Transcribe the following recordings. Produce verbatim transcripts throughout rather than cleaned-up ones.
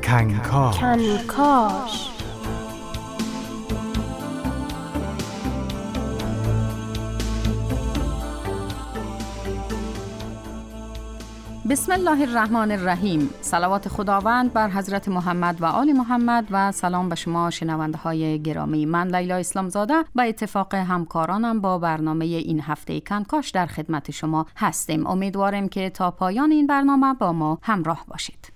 کنکاش کنکاش بسم الله الرحمن الرحیم. صلوات خداوند بر حضرت محمد و آل محمد و سلام به شما شنونده های گرامی. من لیلا اسلام زاده به اتفاق همکارانم با برنامه این هفته کنکاش در خدمت شما هستیم. امیدواریم که تا پایان این برنامه با ما همراه باشید.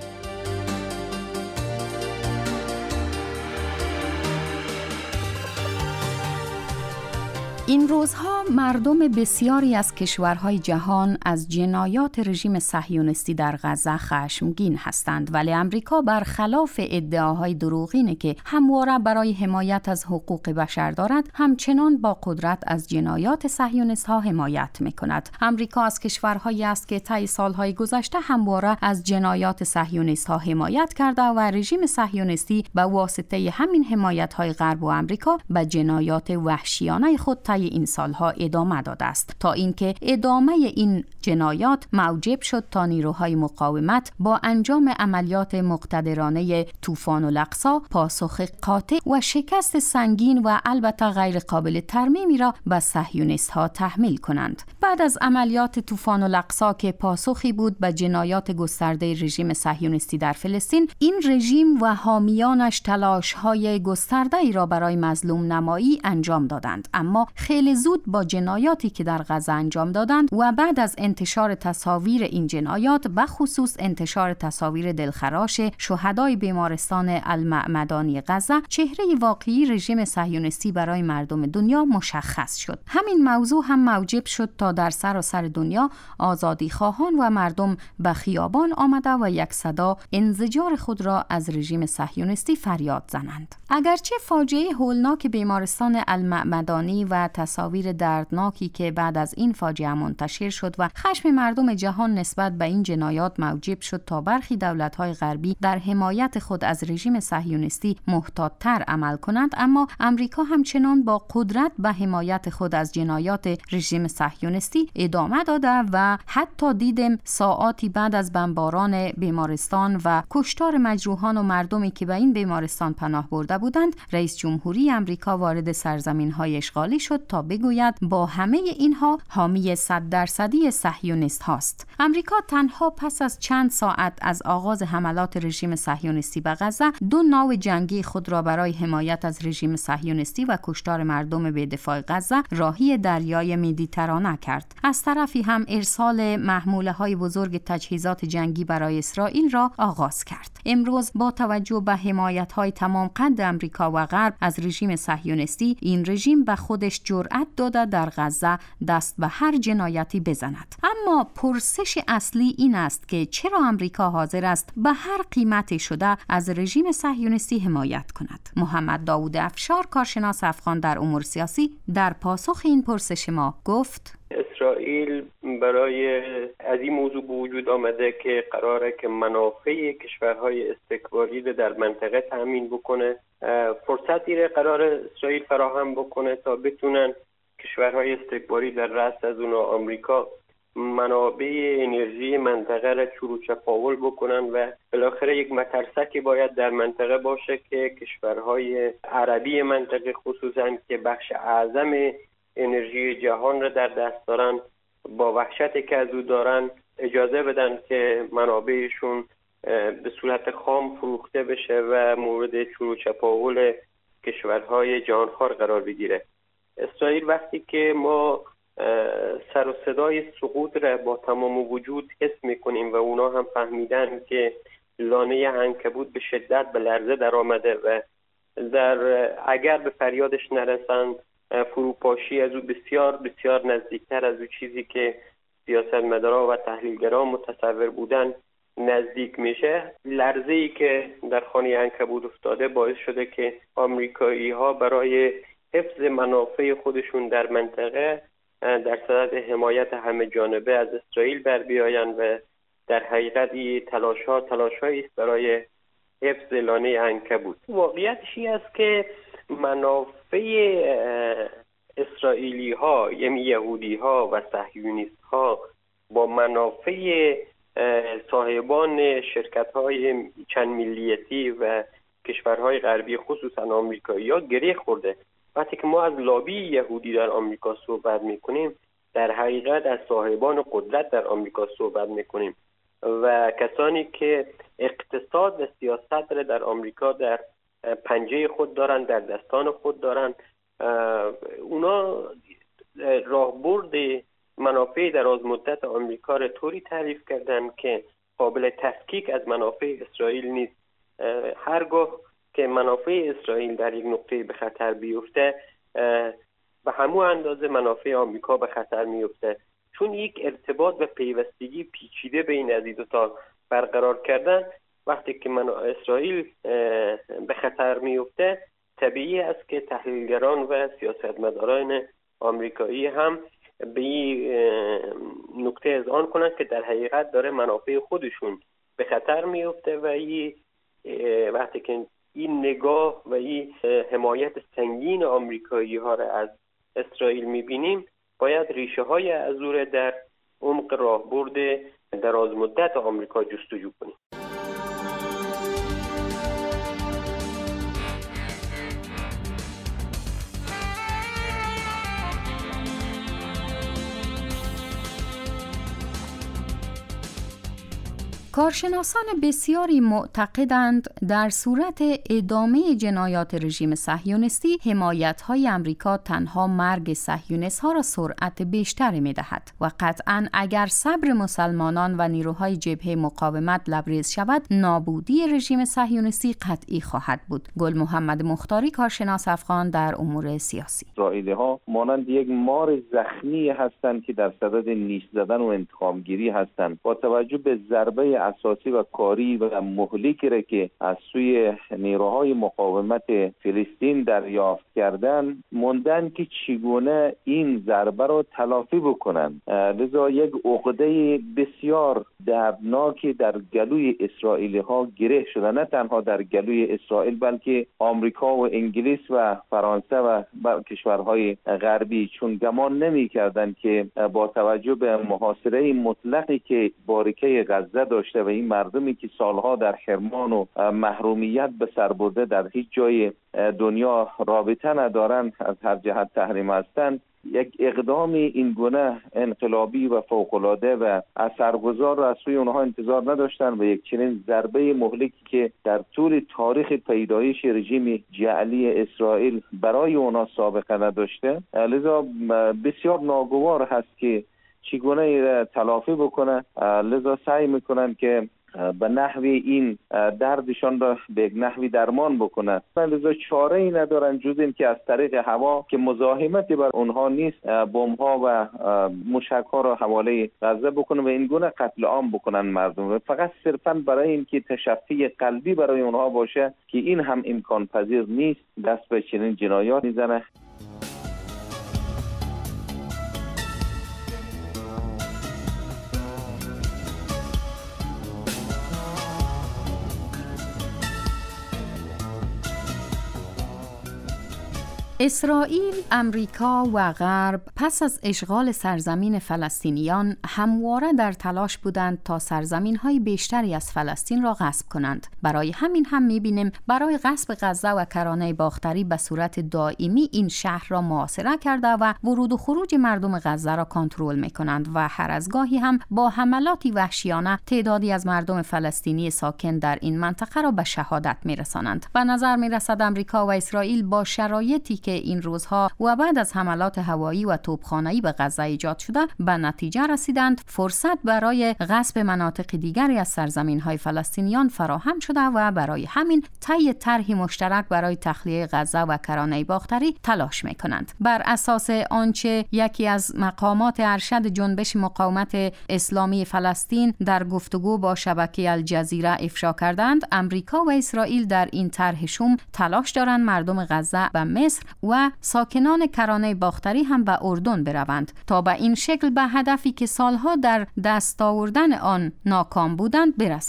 این روزها مردم بسیاری از کشورهای جهان از جنایات رژیم صهیونیستی در غزه خشمگین هستند، ولی امریکا برخلاف ادعاهای دروغینی که همواره برای حمایت از حقوق بشر دارد، همچنان با قدرت از جنایات صهیونیست‌ها حمایت می‌کند. امریکا از کشورهایی است که طی سالهای گذشته همواره از جنایات صهیونیست‌ها حمایت کرده و رژیم صهیونیستی به واسطه همین حمایت‌های غرب و امریکا به جنایات وحشیانه خود این سالها ادامه داده است، تا اینکه ادامه این جنایات موجب شد تا نیروهای مقاومت با انجام عملیات مقتدرانه طوفان الاقصی پاسخ قاطع و شکست سنگین و البته غیر قابل ترمیمی را به صهیونیست‌ها تحمیل کنند. بعد از عملیات طوفان الاقصی که پاسخی بود به جنایات گسترده رژیم صهیونیستی در فلسطین، این رژیم و حامیانش تلاش‌های گسترده‌ای را برای مظلوم نمایی انجام دادند، اما خیلی زود با جنایاتی که در غزه انجام دادند و بعد از انتشار تصاویر این جنایات، به خصوص انتشار تصاویر دلخراش شهدای بیمارستان المعمدانی غزه، چهره واقعی رژیم صهیونیستی برای مردم دنیا مشخص شد. همین موضوع هم موجب شد تا در سراسر دنیا آزادی خواهان و مردم به خیابان آمده و یک صدا انزجار خود را از رژیم صهیونیستی فریاد زنند. اگرچه فاجعه هولناک بیمارستان المعمدانی و تصاویر دردناکی که بعد از این فاجعه منتشر شد و خشم مردم جهان نسبت به این جنایات موجب شد تا برخی دولت‌های غربی در حمایت خود از رژیم صهیونیستی محتاط‌تر عمل کنند، اما امریکا همچنان با قدرت به حمایت خود از جنایات رژیم صهیونیستی ادامه داده و حتی دیدم ساعاتی بعد از بمباران بیمارستان و کشتار مجروحان و مردمی که به این بیمارستان پناه برده بودند، رئیس جمهوری امریکا وارد سرزمین‌های اشغالی شد تا بگوید با همه اینها حامی صد درصدی صهیونیست هاست. امریکا تنها پس از چند ساعت از آغاز حملات رژیم صهیونیستی به غزه، دو ناو جنگی خود را برای حمایت از رژیم صهیونیستی و کشتار مردم بی‌دفاع غزه راهی دریای مدیترانه کرد. از طرفی هم ارسال محموله‌های بزرگ تجهیزات جنگی برای اسرائیل را آغاز کرد. امروز با توجه به حمایت‌های تمام قد امریکا و غرب از رژیم صهیونیستی، این رژیم به خودش جرأت داده در غزه دست به هر جنایتی بزند. اما پرسش اصلی این است که چرا امریکا حاضر است به هر قیمتی شده از رژیم صهیونیستی حمایت کند؟ محمد داوود افشار، کارشناس افغان در امور سیاسی، در پاسخ این پرسش ما گفت: اسرائیل برای از این موضوع به وجود آمده که قراره که منافع کشورهای استکباری رو در منطقه تامین بکنه. فرصتی رو قراره اسرائیل فراهم بکنه تا بتونن کشورهای استکباری در رأس از اون آمریکا منابع انرژی منطقه را چرو چپاول بکنن و بالاخره یک مترسکی باید در منطقه باشه که کشورهای عربی منطقه خصوصا که بخش اعظم انرژی جهان را در دست دارن، با وحشتی که از او دارن، اجازه بدن که منابعشون به صورت خام فروخته بشه و مورد چرو چپاول کشورهای جهانخوار قرار بگیره. اسرائیل وقتی که ما سر و صدای سقوط را با تمام وجود حس میکنیم و اونا هم فهمیدن که لانه عنکبوت به شدت به لرزه در آمده و در اگر به فریادش نرسند فروپاشی از او بسیار بسیار نزدیکتر از او چیزی که سیاستمدارا و تحلیلگران متصور بودن نزدیک میشه. لرزه‌ای که در خانه عنکبوت افتاده باعث شده که آمریکایی‌ها برای حفظ منافع خودشون در منطقه در صدد حمایت همه جانبه از اسرائیل بر بیایند و در حقیقت این تلاش‌ها تلاش‌هایی است برای حفظ لانه عنکبوت. واقعیتش این است که منافع اسرائیلی ها یعنی یهودی ها و صهیونیست ها با منافع صاحبان شرکت‌های چند ملیتی و کشورهای غربی خصوصا آمریکایی‌ها گره خورده. وقتی که ما از لابی یهودی در آمریکا صحبت می‌کنیم، در حقیقت از صاحبان قدرت در آمریکا صحبت می‌کنیم و کسانی که اقتصاد و سیاست را در آمریکا در پنجه خود دارن، در دستان خود دارن. اونا راهبرد منافع دراز مدت آمریکا را طوری تعریف کردن که قابل تفکیک از منافع اسرائیل نیست. هرگاه که منافع اسرائیل در یک نقطه به خطر بیفته، به همون اندازه منافع آمریکا به خطر میفته، چون یک ارتباط و پیوستگی پیچیده بین از این دو تا برقرار کردن. وقتی که من اسرائیل به خطر میفته، طبیعی است که تحلیلگران و سیاستمداران آمریکایی هم به این نکته اذعان کنند که در حقیقت داره منافع خودشون به خطر میفته و این وقتی که این نگاه و این حمایت سنگین آمریکایی ها را از اسرائیل میبینیم، باید ریشه های ازور در عمق راهبرد دراز مدت آمریکا جستجو کنیم. کارشناسان بسیاری معتقدند در صورت ادامه جنایات رژیم صهیونیستی، حمایت‌های آمریکا تنها مرگ صهیونیست‌ها را سرعت بیشتری می‌دهد و قطعاً اگر صبر مسلمانان و نیروهای جبهه مقاومت لبریز شود، نابودی رژیم صهیونیستی قطعی خواهد بود. گل محمد مختاری، کارشناس افغان در امور سیاسی: اسرائیلی‌ها مانند یک مار زخمی هستند که در صدد نیش زدن و انتقامگیری هستند. با توجه به ضربه اساسی و کاری و مهلکی را که از سوی نیروهای مقاومت فلسطین دریافت کردن، موندن که چگونه این ضربه را تلافی بکنند. لذا یک عقده بسیار دردناکی در گلوی اسرائیلی ها گره شده، نه تنها در گلوی اسرائیل بلکه آمریکا و انگلیس و فرانسه و کشورهای غربی، چون گمان نمی کردند که با توجه به محاصره مطلقی که باریکه غزه داشته و این مردمی که سالها در حرمان و محرومیت به سر برده در هیچ جای دنیا رابطه ندارند، از هر جهت تحریم هستند، یک اقدام این گونه انقلابی و فوق‌العاده و اثرگذار را از سوی اونها انتظار نداشتند و یک چنین ضربه مهلکی که در طول تاریخ پیدایش رژیم جعلی اسرائیل برای اونها سابقه نداشته. لذا بسیار ناگوار هست که چگونه تلافی بکنه. لذا سعی میکنن که به نحوی این دردشان را به نحوی درمان بکنه. لذا چاره ای ندارن جز این که از طریق هوا که مزاحمتی بر اونها نیست، بمب ها و موشک ها را حواله غزه بکنن و این گونه قتل عام بکنن مردم، فقط صرفا برای اینکه تشفی قلبی برای اونها باشه که این هم امکان پذیر نیست، دست به چنین جنایات میزنه. اسرائیل، امریکا و غرب پس از اشغال سرزمین فلسطینیان همواره در تلاش بودند تا سرزمین‌های بیشتری از فلسطین را غصب کنند. برای همین هم می‌بینیم برای غصب غزه و کرانه باختری به صورت دائمی این شهر را محاصره کرده و ورود و خروج مردم غزه را کنترل می‌کنند و هر از گاهی هم با حملاتی وحشیانه تعدادی از مردم فلسطینی ساکن در این منطقه را به شهادت می‌رسانند. به نظر می‌رسد امریکا و اسرائیل با شرایطی که این روزها و بعد از حملات هوایی و توپخانه‌ای به غزه ایجاد شده به نتیجه رسیدند فرصت برای غصب مناطق دیگری از سرزمین‌های فلسطینیان فراهم شده و برای همین طی طرحی مشترک برای تخلیه غزه و کرانه باختری تلاش می‌کنند. بر اساس آنچه یکی از مقامات ارشد جنبش مقاومت اسلامی فلسطین در گفتگو با شبکه الجزیره افشا کردند، امریکا و اسرائیل در این طرح شوم تلاش دارند مردم غزه به مصر و ساکنان کرانه باختری هم به اردن بروند تا به این شکل به هدفی که سالها در دست آوردن آن ناکام بودند برسند.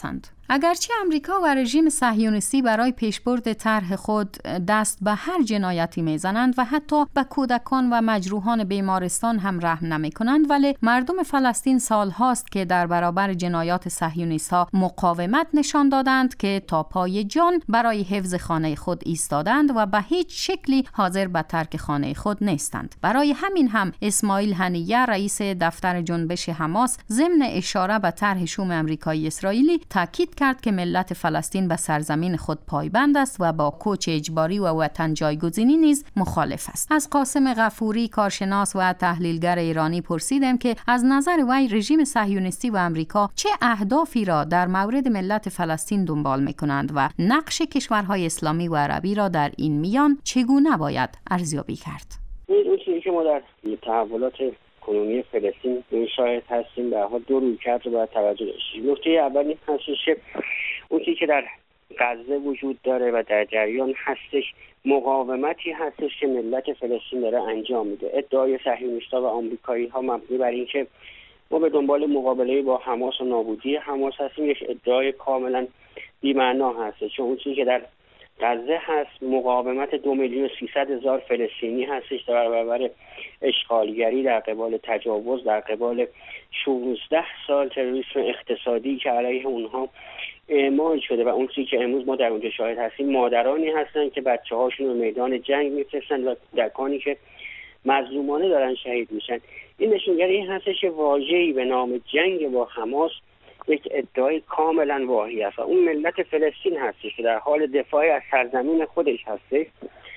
اگرچه امریکا و رژیم صهیونیستی برای پیشبرد طرح خود دست به هر جنایتی میزنند و حتی به کودکان و مجروحان بیمارستان هم رحم نمیکنند، ولی مردم فلسطین سالهاست که در برابر جنایات صهیونیست‌ها مقاومت نشان دادند که تا پای جان برای حفظ خانه خود ایستادند و به هیچ شکلی حاضر به ترک خانه خود نیستند. برای همین هم اسماعیل هنیه رئیس دفتر جنبش حماس ضمن اشاره به طرح شوم امریکایی اسرائیلی تاکید کرد که ملت فلسطین به سرزمین خود پایبند است و با کوچ اجباری و وطن جایگزینی نیز مخالف است. از قاسم غفوری کارشناس و تحلیلگر ایرانی پرسیدم که از نظر وی رژیم صهیونیستی و امریکا چه اهدافی را در مورد ملت فلسطین دنبال می‌کنند و نقش کشورهای اسلامی و عربی را در این میان چگونه باید ارزیابی کرد. این چیزی که ما در تحولات کنونی فلسطین شاهد هستیم به حال دو رویکرد رو باید توجه داشتیم. نکته اول این هستش که اون چیزی که در غزه وجود داره و در جریان هستش مقاومتی هستش که ملت فلسطین داره انجام میده. ادعای صهیونیست‌ها و آمریکایی ها مبنی بر این که ما به دنبال مقابله با حماس و نابودی حماس هستیم، یک ادعای کاملا بی‌معنا هستش. چون اون چیزی که در غزه هست مقاومت دو میلیون و سیصد هزار فلسطینی هستش در برابر اشغالگری، در قبال تجاوز، در قبال شانزده سال تروریسم اقتصادی که علیه اونها اعمال شده. و اون چیزی که امروز ما در اونجا شاهد هستیم مادرانی هستن که بچه هاشون رو میدان جنگ میفرستن و کودکانی که مظلومانه دارن شهید میشن. این نشونگر این هستش که واژه‌ای به نام جنگ با حماس یک ادعای کاملا واهی است و اون ملت فلسطین هستش که در حال دفاع از سرزمین خودش هستش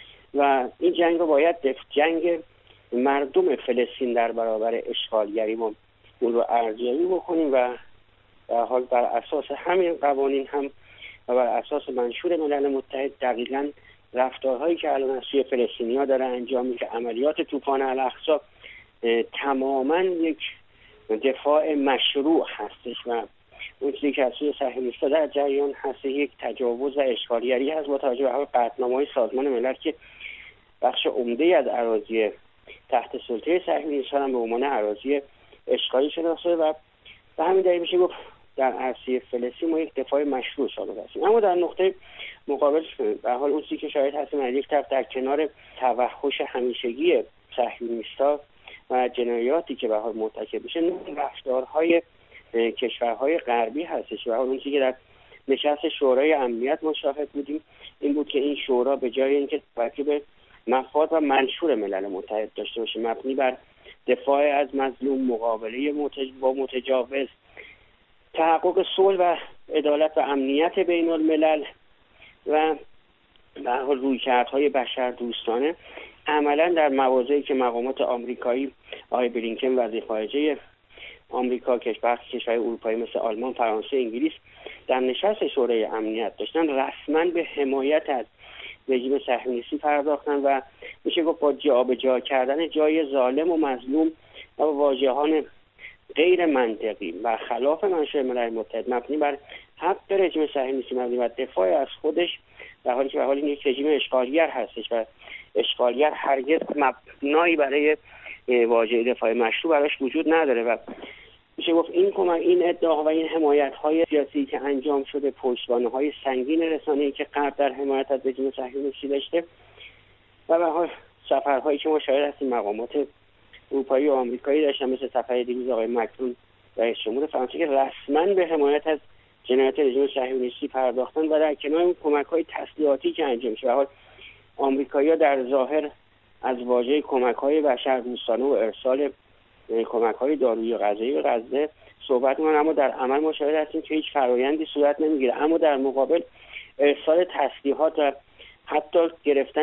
و این جنگ رو باید جنگ مردم فلسطین در برابر اشغالگری ما اون رو ارزیابی بکنیم و در حال بر اساس همین قوانین هم و بر اساس منشور ملل متحد دقیقاً رفتارهایی که الان از سوی فلسطینی‌ها داره انجام میشه، عملیات طوفان الاقصی تماماً یک دفاع مشروع هستش و اون چیزی که از سوی صهیونیست‌ها در جریان هست یک تجاوز و اشغالگری هست با توجه به قطعنامه‌های سازمان ملل که بخش عمده از اراضی تحت سلطه صهیونیست‌ها هم به عنوان اراضی اشغالی شناخته و به همین دلیل میشه گفت در عرصه فلسطین ما یک دفاع مشروع صادر هستیم. اما در نقطه مقابل به حال اون چیزی که شاید هستیم از یک طرف در کنار توحش همیشگی صهیونیست‌ها و جنایاتی که به حال مرتکب میشه رفتارهای کشورهای غربی هستش و اون چیزی که در نشست شورای امنیت ما شاهد بودیم این بود که این شورا به جای اینکه توجه به مفاد و منشور ملل متحد داشته باشه مبنی بر دفاع از مظلوم، مقابله با متجاوز، تحقق صلح و عدالت و امنیت بین الملل و به هر حال رویکردهای بشردوستانه عملا در مواضعی که مقامات آمریکایی آقای بلینکن وزیر خارجه آمریکا، کشور کشورهای اروپایی مثل آلمان، فرانسه، انگلیس در نشست شورای امنیت داشتن رسما به حمایت از رژیم صهیونیستی پرداختن و میشه گفت با جابجا کردن جای ظالم و مظلوم و واژه‌های غیر منطقی و خلاف منشور ملل متحد مبنی بر حق رژیم صهیونیستی مبنی بر دفاع از خودش، در حالی که به حال این یک رژیم اشغالگر هستش و اشغالگر هرگز مبنایی برای واژه دفاع مشروع براش وجود نداره و میشه گفت این کمک این ادعا و این حمایت‌های سیاسی که انجام شده پشتوانه‌های سنگین رسانه‌ای که غرب در حمایت از رژیم صهیونیستی داشته و به حال سفرهایی که ما شاهد هستیم مقامات اروپایی و آمریکایی داشتن مثل سفر دیروز آقای مکرون رئیس جمهور فرانسه که رسما به حمایت از جنایات رژیم صهیونیستی پرداختن و در کنار اون کمک‌های تسلیحاتی که انجام شده به حال آمریکایی‌ها در ظاهر از واژه کمک‌های بشردوستانه و ارسال کمک‌های دارویی و غذایی به غزه صحبت می‌کنن اما در عمل ما شاهد هستیم که هیچ فرآیندی صورت نمی‌گیره. اما در مقابل ارسال تسلیحات و حتی گرفتن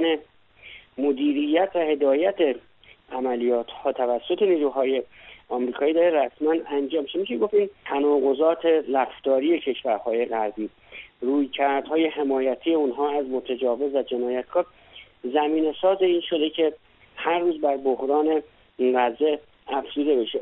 مدیریت و هدایت عملیات ها توسط نیروهای آمریکایی داره رسما انجام میشه. میشه گفت این تناقضات رفتاری کشورهای غربی، رویکردهای حمایتی اونها از متجاوز و جنایتکار زمینه ساز این شده که هر روز بر بحران غزه افزوده بشه.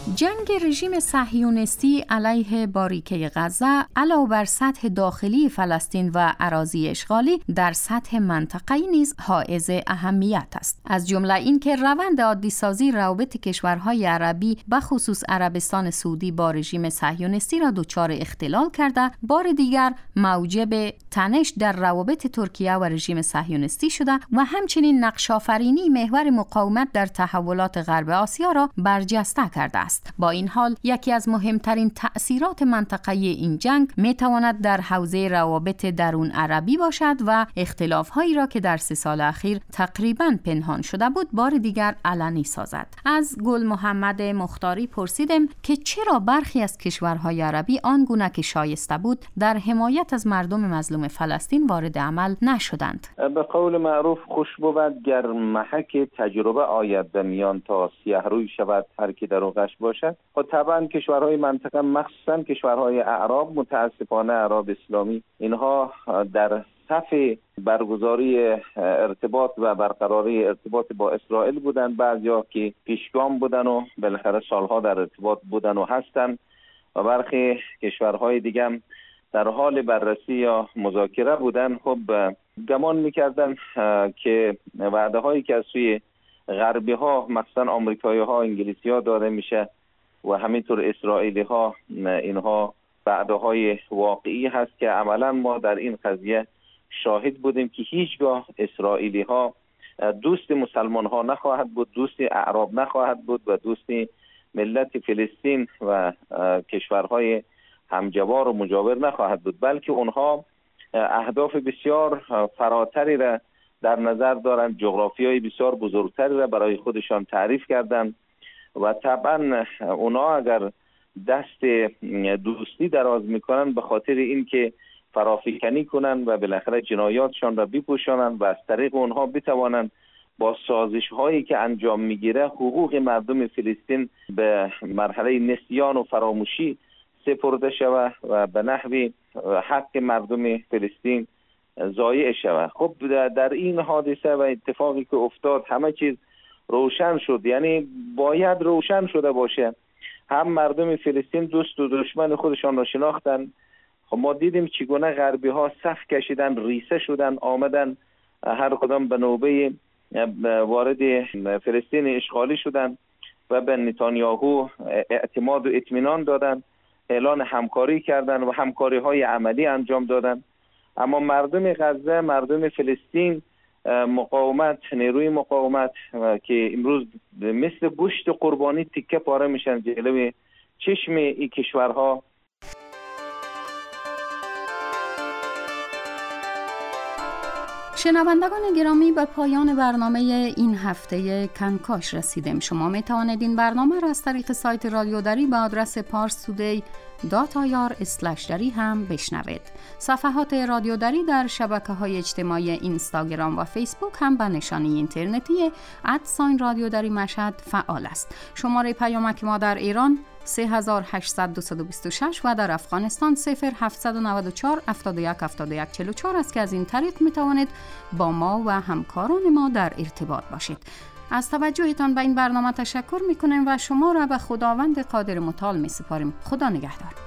جنگ رژیم صهیونیستی علیه باریکه غزه علاوه بر سطح داخلی فلسطین و اراضی اشغالی در سطح منطقه‌ای نیز حائز اهمیت است. از جمله اینکه روند عادی سازی روابط کشورهای عربی به خصوص عربستان سعودی با رژیم صهیونیستی را دچار اختلال کرده، بار دیگر موجب تنش در روابط ترکیه و رژیم صهیونیستی شده و همچنین نقش‌آفرینی محور مقاومت در تحولات غرب آسیا را برجسته کرده است. با این حال یکی از مهمترین تأثیرات منطقه‌ای این جنگ میتواند در حوزه روابط درون عربی باشد و اختلاف‌هایی را که در سه سال اخیر تقریباً پنهان شده بود بار دیگر علنی سازد. از گل محمد مختاری پرسیدم که چرا برخی از کشورهای عربی آنگونه که شایسته بود در حمایت از مردم مظلوم فلسطین وارد عمل نشدند. به قول معروف خوش بود گر محک تجربه آید به میان تا سیه روی شود هر کی در اوغش باشد. خب طبعا کشورهای منطقه مخصوصا کشورهای اعراب، متاسفانه اعراب اسلامی، اینها در صف برگزاری ارتباط و برقراری ارتباط با اسرائیل بودن، بعضیا که پیشگام بودن و بالاخره سالها در ارتباط بودن و هستن و برخی کشورهای دیگه هم در حال بررسی یا مذاکره بودن. خب گمان میکردن که وعده هایی که از سوی غربی ها مثلا آمریکایی ها انگلیسی ها داده میشه و همینطور اسرائیلی ها، اینها وعده های واقعی هست که عملا ما در این قضیه شاهد بودیم که هیچگاه اسرائیلی ها دوست مسلمان ها نخواهد بود، دوست اعراب نخواهد بود و دوست ملت فلسطین و کشورهای همجوار و مجاور نخواهد بود، بلکه اونها اهداف بسیار فراتری را در نظر دارند، جغرافیای بسیار بزرگتری را برای خودشان تعریف کردند و طبعا اونا اگر دست دوستی دراز میکنن به خاطر اینکه فرافکنی کنن و بالاخره جنایاتشان را بپوشانند و از طریق اونها بتوانند با سازش هایی که انجام میگیره حقوق مردم فلسطین به مرحله نسیان و فراموشی سپرده شود و به نحوی حق مردم فلسطین ضایع شود. خب در این حادثه و اتفاقی که افتاد همه چیز روشن شد، یعنی باید روشن شده باشه. هم مردم فلسطین دوست و دشمن خودشان را شناختن. خب ما دیدیم چگونه غربی ها صف کشیدن، ریسه شدن، آمدن هر کدام به نوبه وارد فلسطین اشغالی شدن و به نتانیاهو اعتماد و اطمینان دادن، اعلان همکاری کردن و همکاری های عملی انجام دادن. اما مردم غزه، مردم فلسطین، مقاومت، نیروی مقاومت که امروز مثل گوشت قربانی تکه پاره میشن جلوی چشم این کشورها. شنوندگان گرامی، به پایان برنامه این هفته کنکاش رسیدیم. شما می توانید این برنامه را از طریق سایت رادیو دری به آدرس پارس تودی دات آی آر اسلش دری هم بشنوید. صفحات رادیو دری در شبکه‌های اجتماعی اینستاگرام و فیسبوک هم به نشانی اینترنتی ادساین رادیو دری مشهد فعال است. شماره پیامک ما در ایران سه هزار و هشتصد و بیست و شش و در افغانستان صفر هفتصد و نود و چهار هفتاد و یک هفتاد و یک چهل و چهار است که از این طریق می توانید با ما و همکاران ما در ارتباط باشید. از توجهتان به این برنامه تشکر می کنیم و شما را به خداوند قادر متعال می سپاریم. خدا نگهدار.